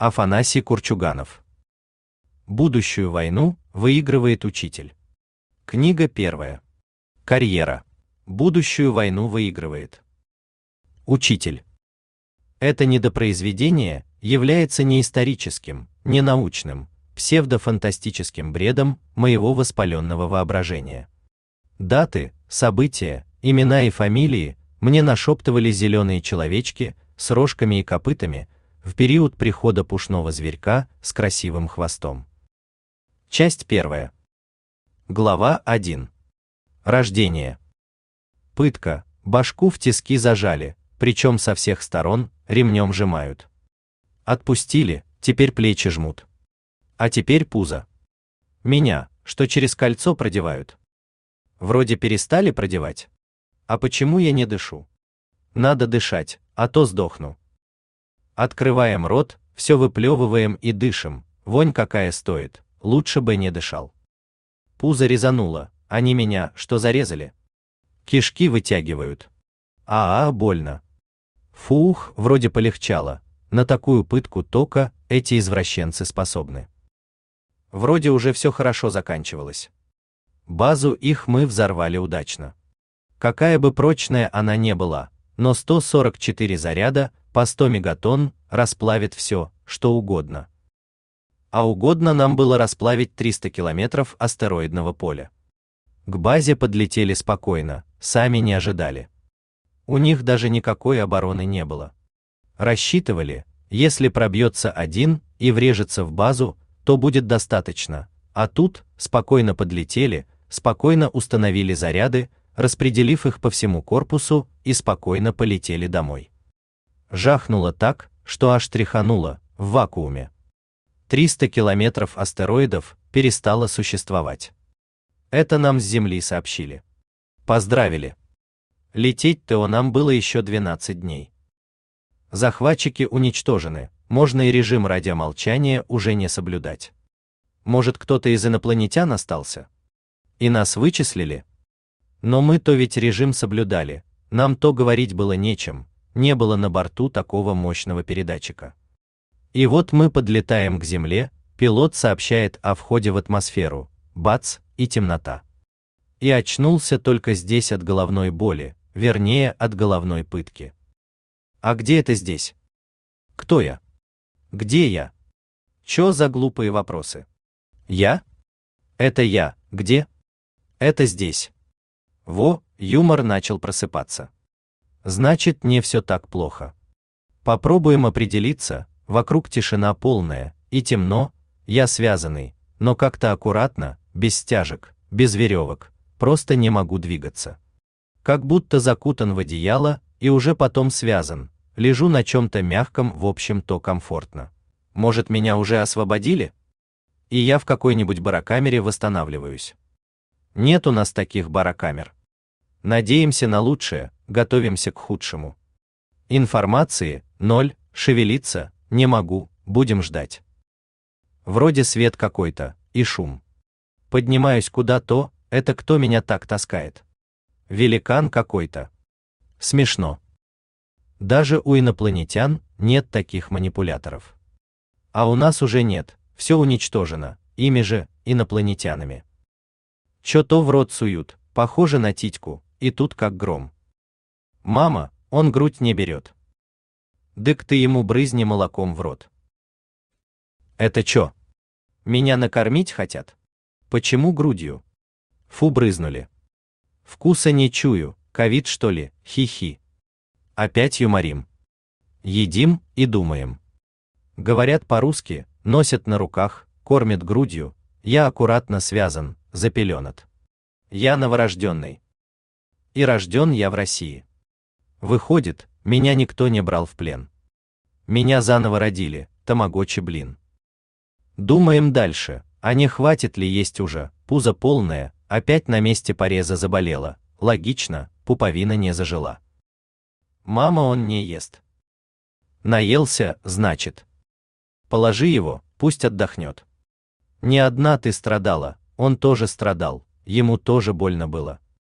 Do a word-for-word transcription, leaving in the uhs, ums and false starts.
Афанасий Курчуганов. Будущую войну выигрывает учитель. Книга первая. Карьера. Будущую войну выигрывает учитель. Это недопроизведение является не историческим, не научным, псевдофантастическим бредом моего воспаленного воображения. Даты, события, имена и фамилии мне нашептывали зеленые человечки с рожками и копытами в период прихода пушного зверька с красивым хвостом. Часть первая. Глава один. Рождение. Пытка. Башку в тиски зажали, причем со всех сторон ремнем сжимают. Отпустили, теперь плечи жмут. А теперь пузо. Меня, что через кольцо продевают. Вроде перестали продевать. А почему я не дышу? Надо дышать, а то сдохну. Открываем рот, все выплевываем и дышим, вонь какая стоит, лучше бы не дышал. Пузо резануло, они меня, что зарезали? Кишки вытягивают. А-а, больно. Фух, вроде полегчало, на такую пытку только эти извращенцы способны. Вроде уже все хорошо заканчивалось. Базу их мы взорвали удачно. Какая бы прочная она не была, но сто сорок четыре заряда по сто мегатонн расплавит все, что угодно. А угодно нам было расплавить триста километров астероидного поля. К базе подлетели спокойно, сами не ожидали. У них даже никакой обороны не было. Рассчитывали, если пробьется один и врежется в базу, то будет достаточно, а тут спокойно подлетели, спокойно установили заряды, распределив их по всему корпусу, и спокойно полетели домой. Жахнуло так, что аж тряхануло, в вакууме. триста километров астероидов перестало существовать. Это нам с Земли сообщили. Поздравили. Лететь-то нам было еще двенадцать дней. Захватчики уничтожены, можно и режим радиомолчания уже не соблюдать. Может, кто-то из инопланетян остался? И нас вычислили? Но мы-то ведь режим соблюдали, нам то говорить было нечем, не было на борту такого мощного передатчика. И вот мы подлетаем к Земле, пилот сообщает о входе в атмосферу, бац, и темнота. И очнулся только здесь от головной боли, вернее, от головной пытки. А где это здесь? Кто я? Где я? Чё за глупые вопросы? Я? Это я, где? Это здесь. Во, юмор начал просыпаться. Значит, не все так плохо. Попробуем определиться, вокруг тишина полная, и темно, я связанный, но как-то аккуратно, без стяжек, без веревок, просто не могу двигаться. Как будто закутан в одеяло и уже потом связан, лежу на чем-то мягком, в общем-то комфортно. Может, меня уже освободили? И я в какой-нибудь барокамере восстанавливаюсь. Нет у нас таких барокамер. Надеемся на лучшее, готовимся к худшему. Информации ноль, шевелиться не могу, будем ждать. Вроде свет какой-то и шум. Поднимаюсь куда-то, это кто меня так таскает? Великан какой-то. Смешно. Даже у инопланетян нет таких манипуляторов. А у нас уже нет, все уничтожено, ими же, инопланетянами. Чё-то в рот суют, похоже на титьку, и тут как гром. Мама, он грудь не берет. Дык ты ему брызни молоком в рот. Это чё? Меня накормить хотят? Почему грудью? Фу, брызнули. Вкуса не чую, ковид что ли, хи-хи. Опять юморим. Едим и думаем. Говорят по-русски, носят на руках, кормят грудью, я аккуратно связан, запеленат. Я новорожденный. И рожден я в России. Выходит, меня никто не брал в плен. Меня заново родили, тамагочи, блин. Думаем дальше, а не хватит ли есть уже, пузо полное, опять на месте пореза заболела, логично, пуповина не зажила. Мама, он не ест. Наелся, значит. Положи его, пусть отдохнет. Не одна ты страдала, он тоже страдал, ему тоже больно было.